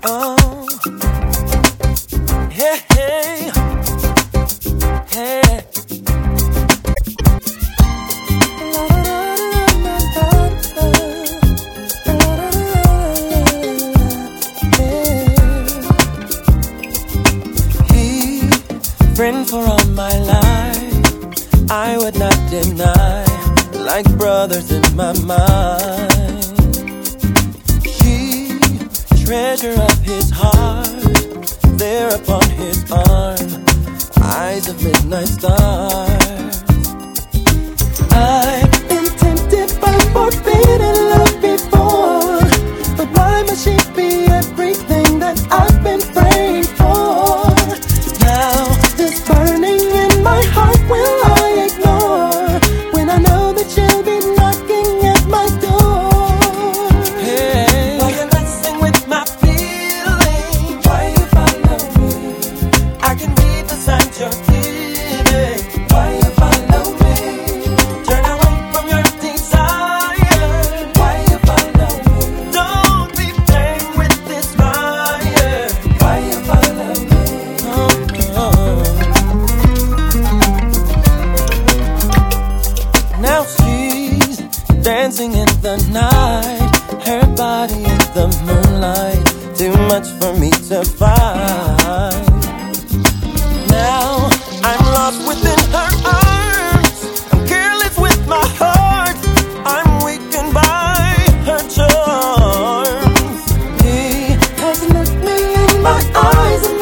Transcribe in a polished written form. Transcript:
Oh, hey, hey, hey. He, friend for all my life, I would not deny, like brothers in my mind. She, treasure of his heart, there upon his arm, eyes of midnight stars. I've been tempted by forbidden love before, but why must she be everything that I've been praying for? Now this burning in my heart will I ignore, when I know that she'll be knocking at my door. Hey, why you messing with my feelings? Why you follow me? I can read the signs you're giving. Why you follow me? Turn away from your desire. Why you follow me? Don't be playing with this fire. Why you follow me? Now she's dancing in the night, her body in the moonlight, too much for me to find. Now I'm lost within her arms, I'm careless with my heart, I'm weakened by her charms. He has looked me in my eyes